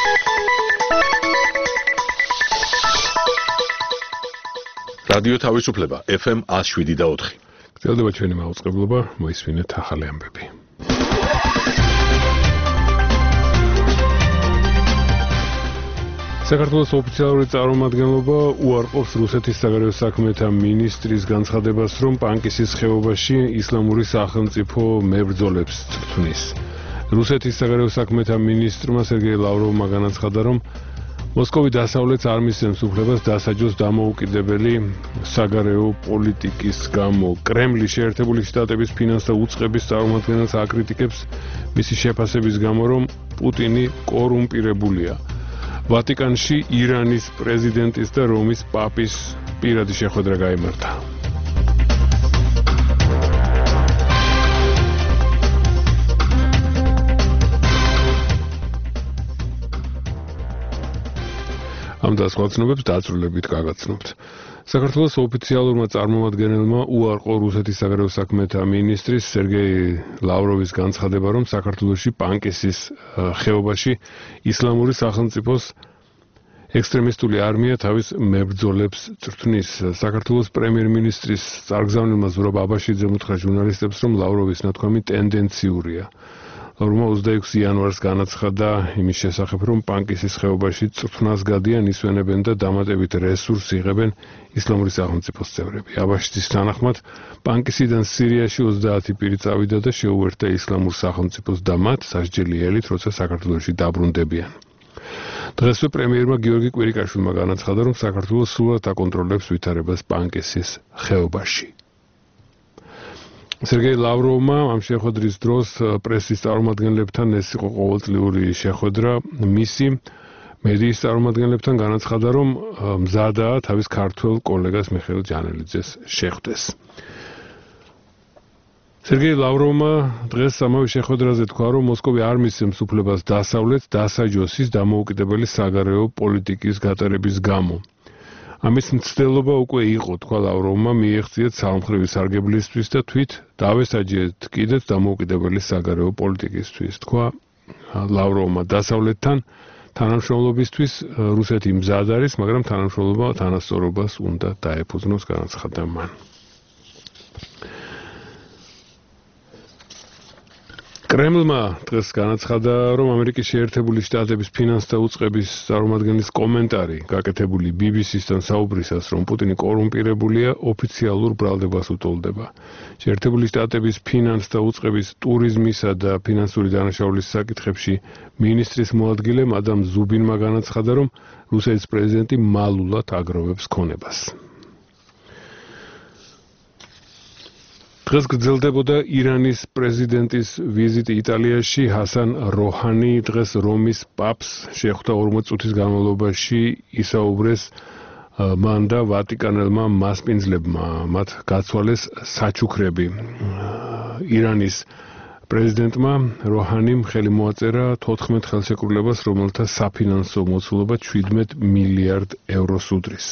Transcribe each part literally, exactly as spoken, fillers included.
რადიო თავისუფლება ეფ ემ one oh seven და four. გრძელდება ჩვენი მაუწყებლობა, მოისმინეთ ახალი ამბები. საქართველოს ოფიციალური წარმომადგენლობა უარყოფს რუსეთის საგარეო საქმეთა მინისტრის განცხადებას, რომ პანკისის ხეობაში ისლამური სახელმწიფო მებრძოლებს წვრთნის. რუსეთის საგარეო საქმეთა მინისტრმა სერგეი ლავროვმა განაცხადა, რომ მოსკოვი დასავლეთს არ მისცემს უფლებას დასაჯოს დამოუკიდებელი საგარეო პოლიტიკის გამო. კრემლი შეერთებული შტატების ფინანსთა უწყების წარმომადგენელს აკრიტიკებს მისი შეფასების გამო, რომ პუტინი კორუმპირებულია. ვატიკანში ირანის პრეზიდენტის და რომის პაპის პირადი შეხვედრა გაიმართა. ამ დასკვნებს დაწვრილებით გაგაცნობთ. საქართველოს ოფიციალურმა წარმომადგენელმა უარყო რუსეთის საგარეო საქმეთა მინისტრის სერგეი ლავროვის განცხადება, რომ საქართველოში პანკისის ხეობაში ისლამური სახელმწიფოს ექსტრემისტული არმია თავის მებრძოლებს წვრთნის. საქართველოს პრემიერ-მინისტრის წარგზავნილმა ზურაბ აბაშიძემ უთხრა ჟურნალისტებს, რომ ლავროვის ნათქვამი ტენდენციურია. ლავროვმა ოცდაექვსი იანვარს განაცხადა იმის შესახებ, რომ პანკისის ხეობაში წვრთნას გადიან, ისვენებენ და დამატებით რესურსს იღებენ ისლამური სახელმწიფოს წევრები. აბაშიძის თანახმად, პანკისიდან სირიაში ოცდაათი პირი წავიდა და შეუერთდა ისლამურ სახელმწიფოს და მათ სასჯელი ელით, როცა საქართველოში დაბრუნდებიან. დღესვე პრემიერმა გიორგი კვირიკაშვილმა განაცხადა, რომ საქართველოს სრულად აკონტროლებს ვითარებას პანკისის ხეობაში. სერგეი ლავროვმა ამ შეხვედრის დროს პრესის წარმომადგენლებთან ეს იყო ყოველწლიური შეხვედრა. მისი მედიის წარმომადგენლებთან განაცხადა, რომ მზადაა თავის ქართველ კოლეგას მიხეილ ჯანელიძეს შეხვდეს. სერგეი ლავროვმა დღეს ამავე შეხვედრაზე თქვა, რომ მოსკოვი არ მისცემს უფლებას დასავლეთს დასაჯოს ის დამოუკიდებელი საგარეო პოლიტიკის გატარების გამო. ამის მცდელობა უკვე იყო, თქვა ლავროვმა, მიეღწიეთ სამხრივი სარგებლისთვის და თვით დავესაჯეთ კიდეც დამოუკიდებელი საგარეო პოლიტიკისთვის. თქვა ლავროვმა, დასავლეთთან თანამშრომლობისთვის რუსეთი მზად არის, მაგრამ თანამშრომლობა თანასწორობას უნდა დაეფუძნოს, განაცხადა მან. კრემლმა დღეს განაცხადა, რომ ამერიკის შეერთებული შტატების ფინანსთა უწყების წარმომადგენლის კომენტარი გაკეთებული ბი ბი სისთან საუბრისას, რომ პუტინი კორუმპირებულია, ოფიციალურ ბრალდებას უტოლდება. შეერთებული შტატების ფინანსთა უწყების ტურიზმისა და ფინანსური დანაშაულის საკითხებში მინისტრის მოადგილემ ადამ ზუბინმა განაცხადა, რომ რუსეთის პრეზიდენტი მალულად აგროვებს ქონებას. დღეს გრძელდებოდა ირანის პრეზიდენტის ვიზიტი იტალიაში. ჰასან როჰანი დღეს რომის პაპს შეხვდა ორმოც წუთის განმავლობაში ისაუბრეს მან და ვატიკანელმა მასპინძლებმა. მათ გაცვალეს საჩუქრები. ირანის პრეზიდენტმა როჰანიმ ხელი მოაწერა თოთხმეტ ხელშეკრულებას, რომელთა საფინანსო მოცულობა შვიდმეტ მილიარდ ევროს უდრის.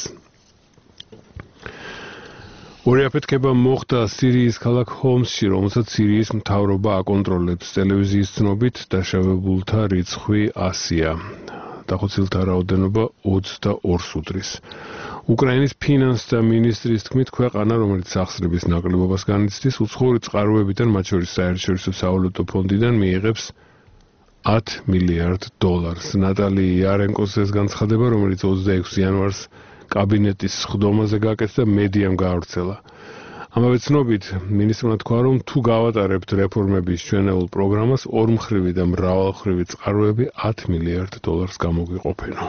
ორი აფეთქება მოხდა სირიის ქალაქ ჰომსში, რომელსაც სირიის მთავრობა აკონტროლებს. ტელევიზიის ცნობით დაშავებულთა რიცხვი ასია. დახოცილთა რაოდენობა ოცდაორს უდრის. უკრაინის ფინანსთა მინისტრის თქმით, ქვეყანა, რომელიც სახსრების ნაკლებობას განიცდის, უცხოური წყაროებიდან, მათ შორის საერთაშორისო სავალუტო ფონდიდან მიიღებს ათ მილიარდ დოლარს. ნატალი იარენკოს ეს განცხადება, რომელიც ოცდაექვსი იანვარს კაბინეტის სხდომაზე გაკეთდა, მედიამ გაავრცელა. ამავე ცნობით, მინისტრმა თქვა, რომ თუ გავატარებთ რეფორმების ჩვენეულ პროგრამას, ორმხრივი და მრავალმხრივი წყაროები ათ მილიარდ დოლარს გამოგვიყოფენო.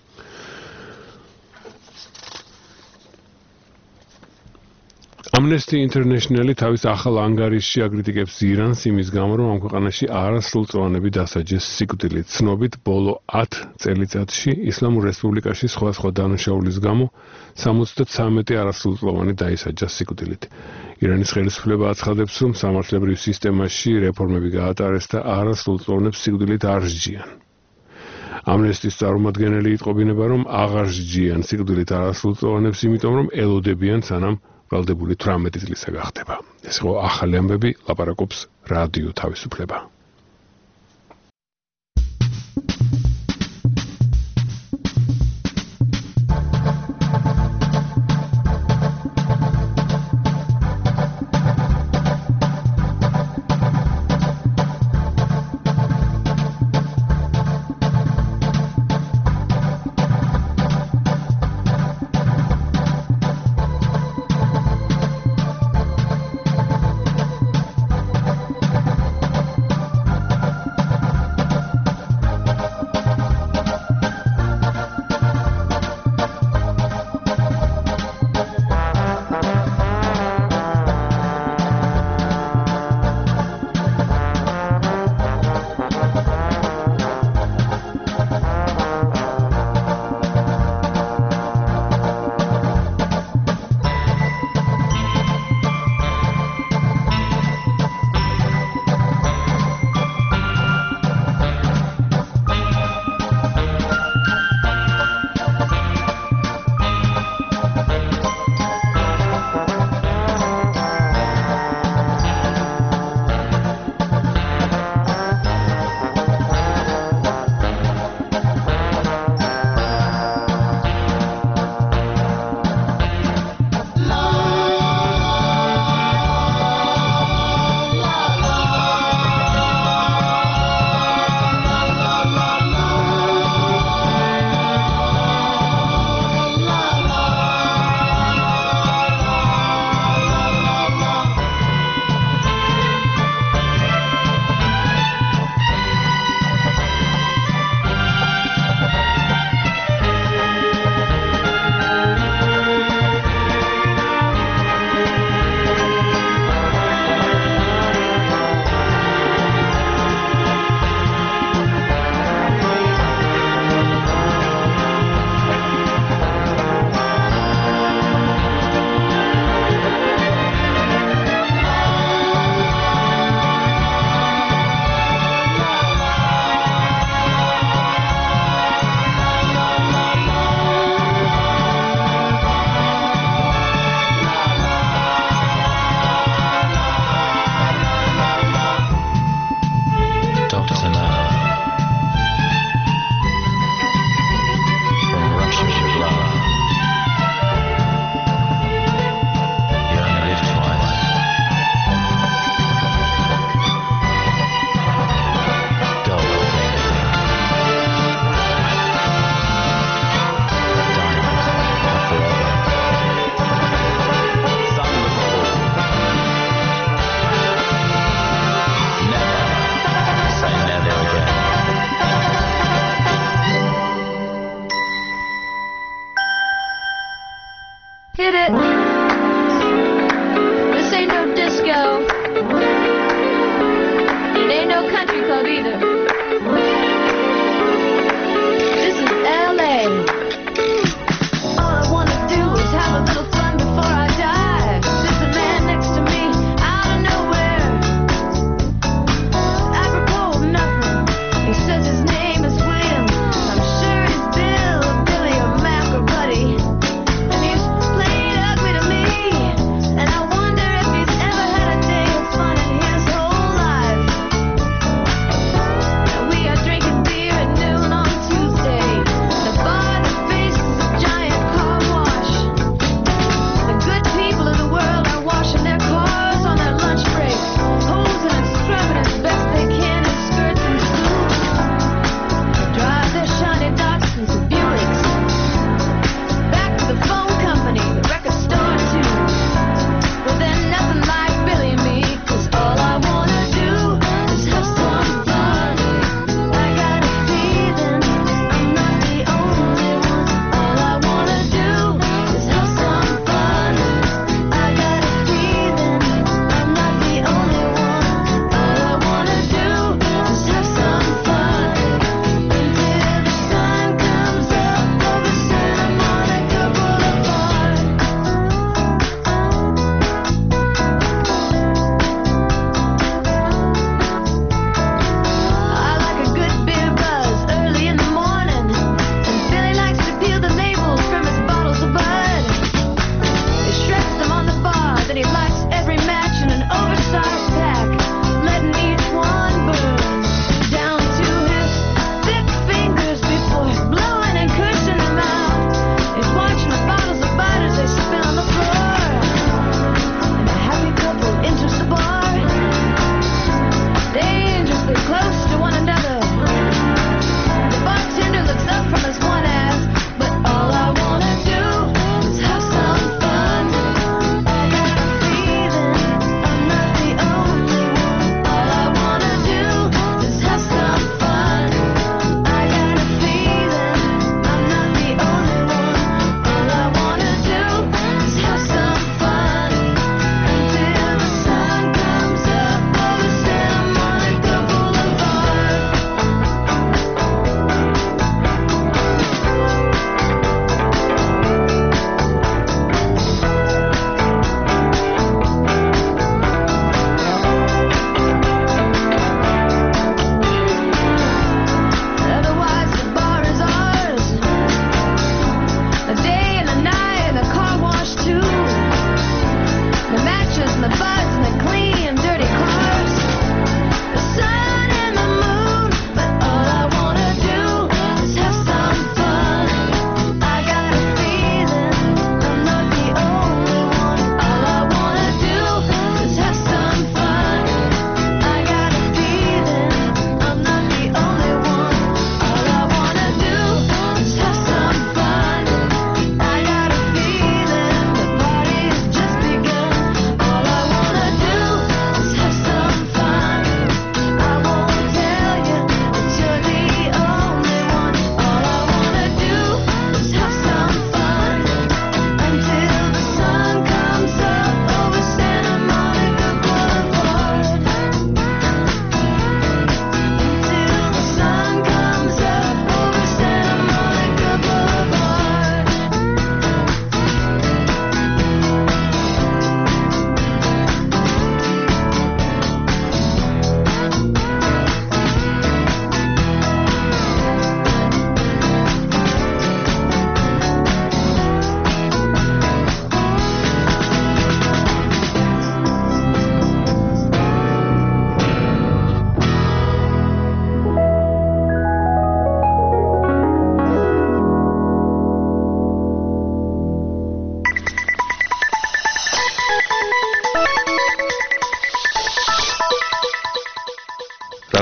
Amnesty International თავის ახალ ანგარიშში აკრიტიკებს ირანს იმის გამო, რომ ამ ქვეყანაში არასრულწლოვანები დასაჯეს სიკვდილით. ცნობით, ბოლო ათ წელიწადში ისლამურ რესპუბლიკაში სხვადასხვა დანაშაულის გამო სამოცდათვრამეტი არასრულწლოვანი დაისაჯა სიკვდილით. ირანის ხელისუფლება აცხადებს, რომ სამართლებრივ სისტემაში რეფორმები გაატარეს და არასრულწლოვანებს სიკვდილით არ სჯიან. Amnesty-ის წარმომადგენელი იტყობინება, რომ აღარ სჯიან სიკვდილით არასრულწლოვანებს, იმიტომ რომ ელოდებიან სანამ ბრალდებული თვრამეტი წლისა გახდება. ეს იყო ახალი ამბები, ლაპარაკობს რადიო თავისუფლება.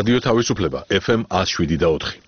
რადიო თავისუფლება ეფ ემ one oh seven და four.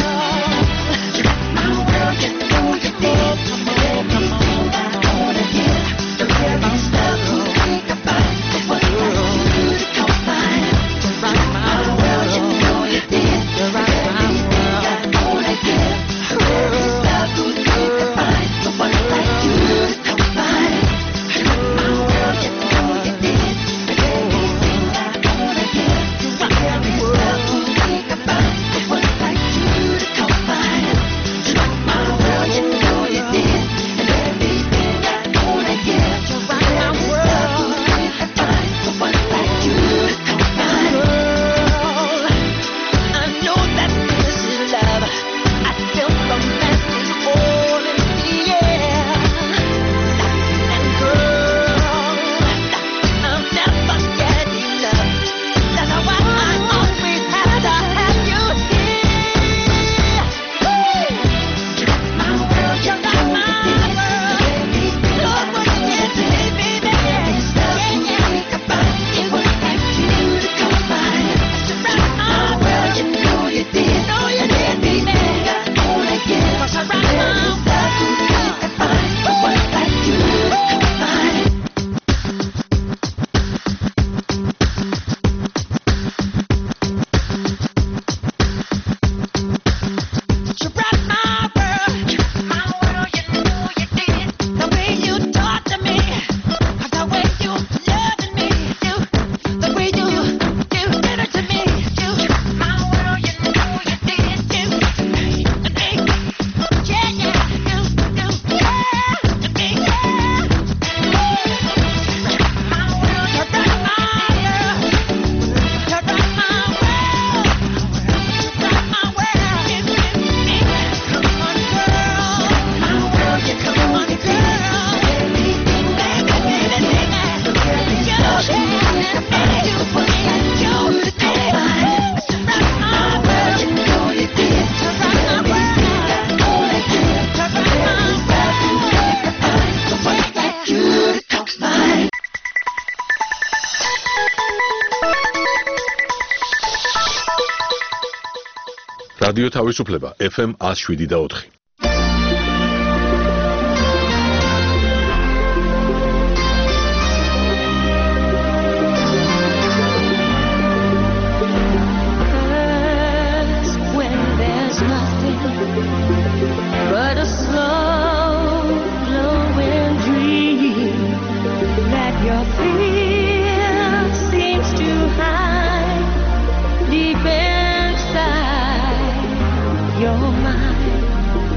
Girl, რადიო თავისუფლება ეფ ემ one oh seven და four. Your mind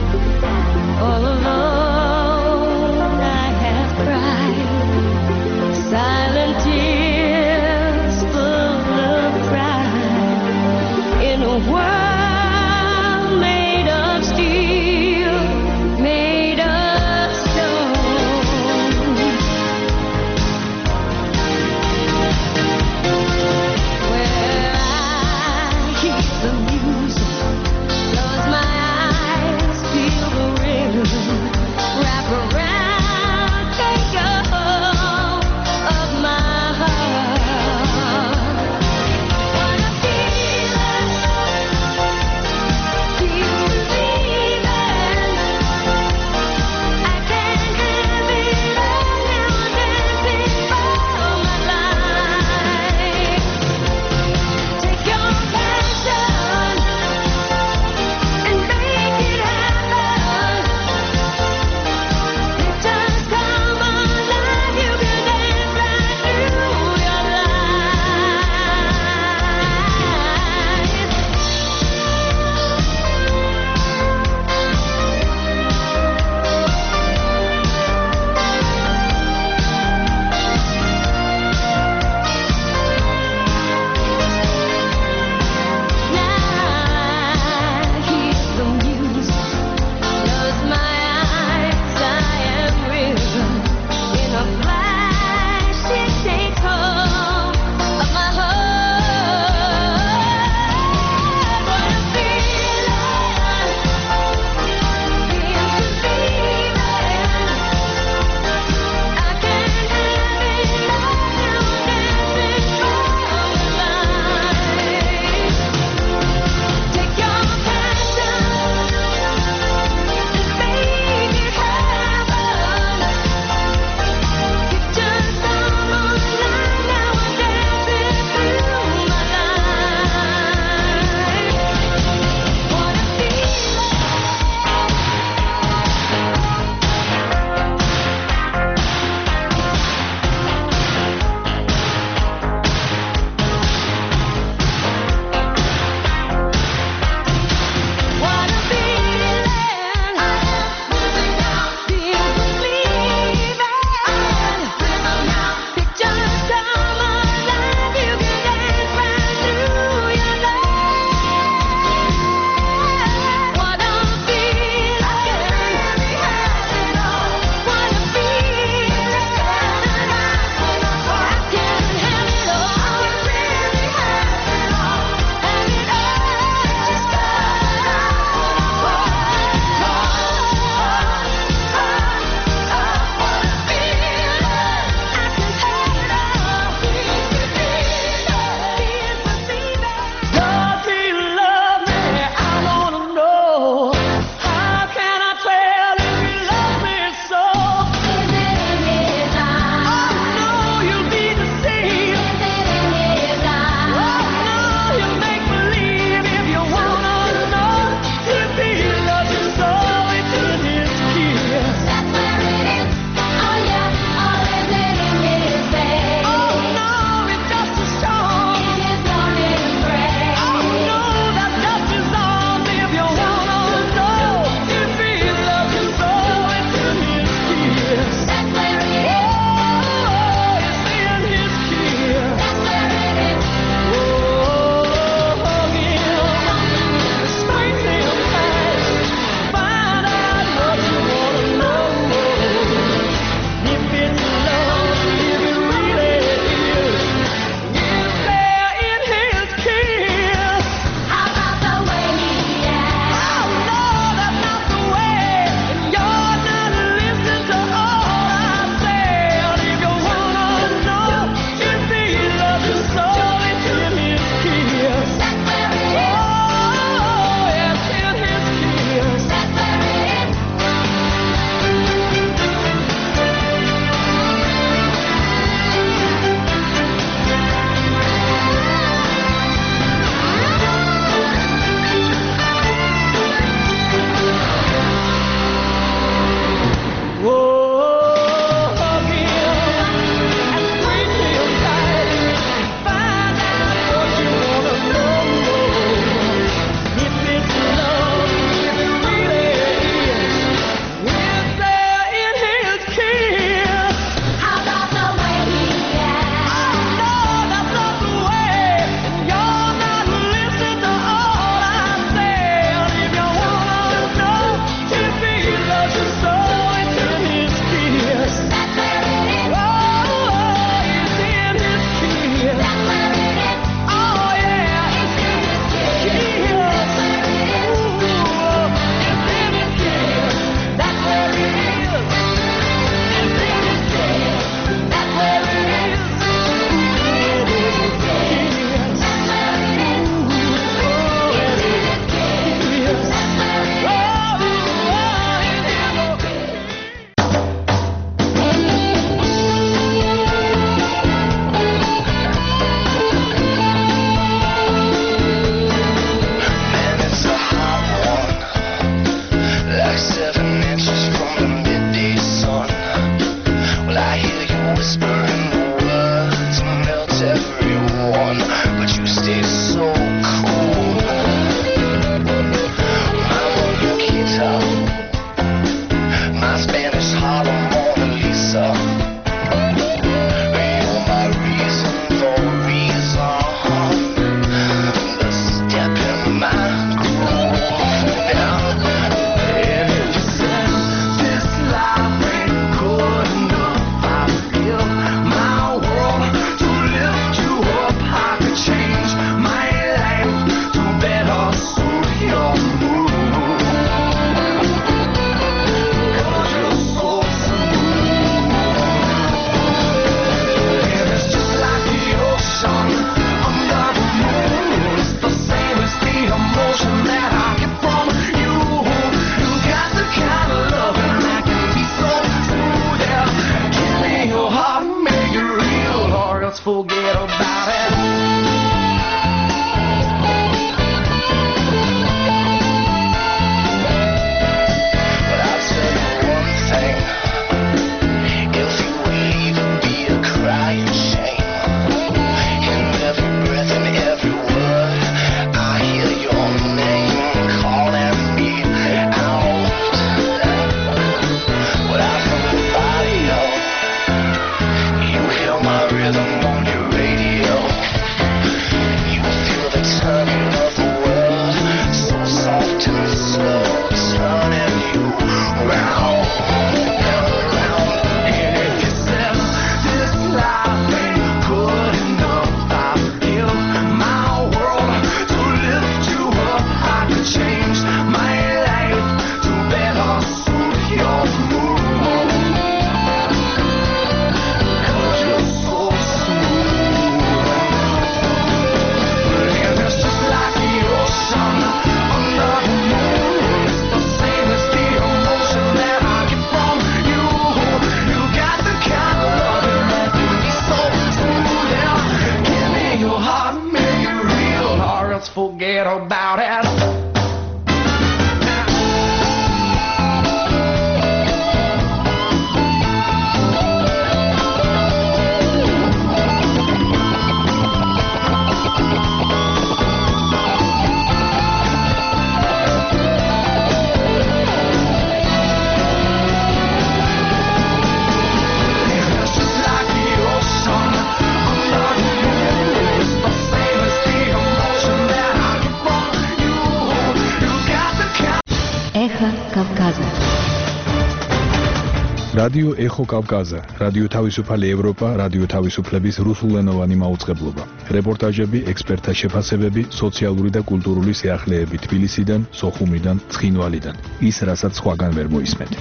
რადიო ეხო კავკაზა, რადიო თავისუფალი ევროპა, რადიო თავისუფლების რუსულენოვანი მაუწყებლობა. რეპორტაჟები, ექსპერტთა შეფასებები, სოციალური და კულტურული სიახლეები თბილისიდან, სოხუმიდან, ცხინვალიდან. ის, რასაც სხვაგან ვერ მოისმენთ.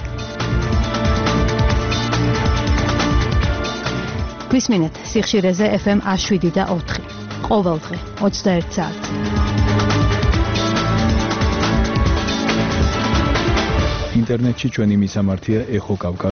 გვისმინეთ სიხშირეზე ეფ ემ ას შვიდი და ოთხი. ყოველდღე ოცდაერთი საათი. ინტერნეტში ჩვენი მისამართია ეხო კავკაზა